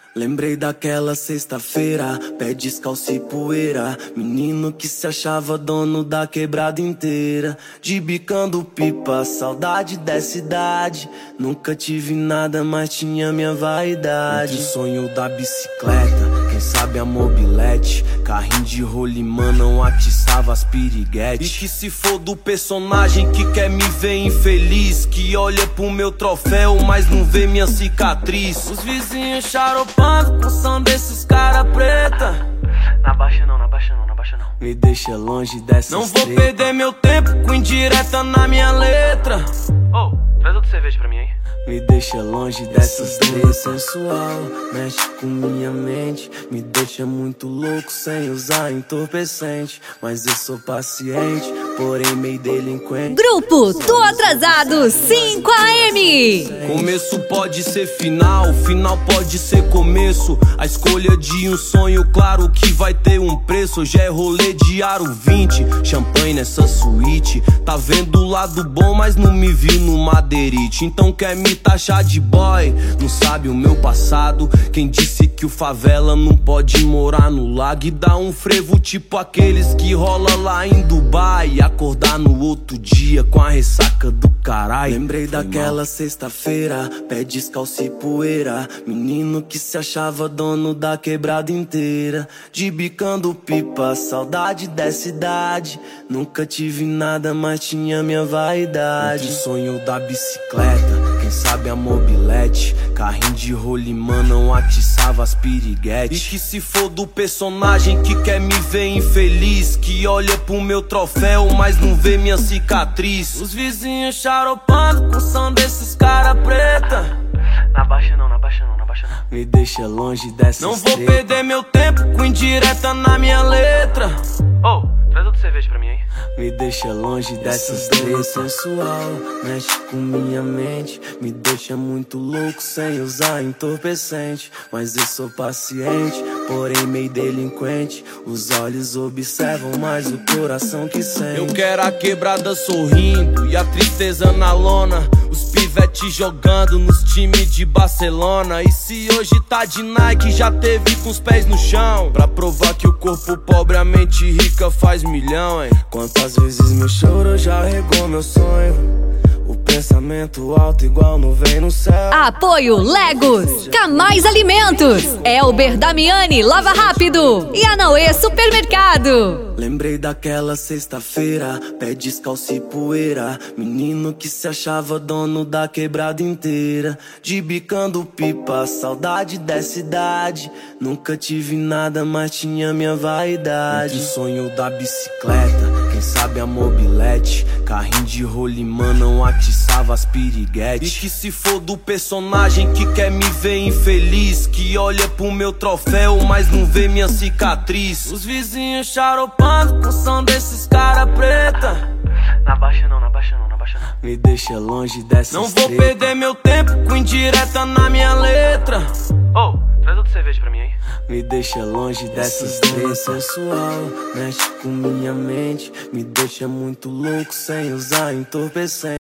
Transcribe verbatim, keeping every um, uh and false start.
Lembrei daquela sexta-feira, pé descalço e poeira. Menino que se achava dono da quebrada inteira. De bicando pipa, saudade dessa idade. Nunca tive nada, mas tinha minha vaidade. Entre o sonho da bicicleta, quem sabe a mobilete. Carrinho de rolimã não atiçava as piriguetes. E que se for do personagem que quer me ver infeliz, que olha pro meu troféu, mas não vê minha cicatriz. Os vizinhos xaropando com o som desses cara preta. Na baixa não, na baixa não, na baixa não. Me deixa longe dessas Não vou treta. perder meu tempo com indireta na minha letra. Ô, oh, traz outra cerveja pra mim, hein? Me deixa longe dessas três sensual, mexe com minha mente. Me deixa muito louco sem usar entorpecente. Mas eu sou paciente, porém meio delinquente. Grupo Tô Atrasado cinco A M. Começo pode ser final, final pode ser começo. A escolha de um sonho, claro que vai ter um preço. Hoje é rolê de aro vinte, champanhe nessa suíte. Tá vendo o lado bom, mas não me vi no madeirite. Então quer me taxar de boy, não sabe o meu passado. Quem disse que o favela não pode morar no lago e dar um frevo tipo aqueles que rola lá em Dubai e acordar no outro dia com a ressaca do caralho. Lembrei daquela sexta-feira, pé descalço e poeira. Menino que se achava dono da quebrada inteira. De bicando pipa, saudade dessa idade. Nunca tive nada, mas tinha minha vaidade. Entre o sonho da bicicleta, quem sabe a mobilete. Carrinho de rolimã não atiçava as piriguetes. E que se for do personagem que quer me ver infeliz, que olha pro meu troféu, mas não vê minha cicatriz. Os vizinhos xaropando com o som desses cara preta. Na baixa não, na baixa não, na baixa não. Me deixa longe dessas Não vou treta. perder meu tempo com indireta na minha letra. Ô, oh, traz outra cerveja pra mim, hein? Me deixa longe dessas três sensual, mexe com minha mente. Me deixa muito louco sem usar entorpecente. Mas eu sou paciente, porém meio delinquente. Os olhos observam, mas o coração que sente. Eu quero a quebrada sorrindo e a tristeza na lona. Os pivetes jogando nos times de Barcelona. E se hoje tá de Nike, já teve com os pés no chão. Pra provar que o corpo pobre, a mente rica faz milhão, hein? Quantas vezes meu choro já regou meu sonho. O pensamento alto igual nuvem no céu. Apoio Legos, Camais Alimentos, Elber Damiani Lava Rápido e Anauê Supermercado. Lembrei daquela sexta-feira, pé descalço e poeira. Menino que se achava dono da quebrada inteira. De bicando pipa, saudade dessa idade. Nunca tive nada, mas tinha minha vaidade. Entre o sonho da bicicleta, quem sabe a mobilete. Carrinho de rolimã não atiçava as piriguetes. E que se for do personagem que quer me ver infeliz, que olha pro meu troféu, mas não vê minha cicatriz. Os vizinhos xaropando com o som desses cara preta. Na baixa não, na baixa não, na baixa não. Me deixa longe dessas Não vou treta. perder meu tempo com indireta na minha letra. Ô, oh, traz outra cerveja pra mim, hein? Me deixa longe dessas três sensual, mexe com minha mente. Me deixa muito louco sem usar entorpecente.